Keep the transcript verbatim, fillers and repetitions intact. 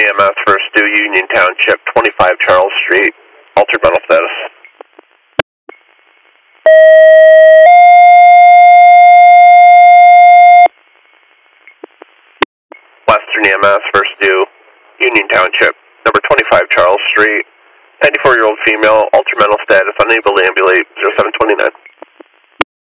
E M S first due Union Township, twenty-five Charles Street, altered mental status. Western E M S first due Union Township, number twenty-five Charles Street, ninety-four-year-old female, altered mental status, unable to ambulate, zero seven two nine.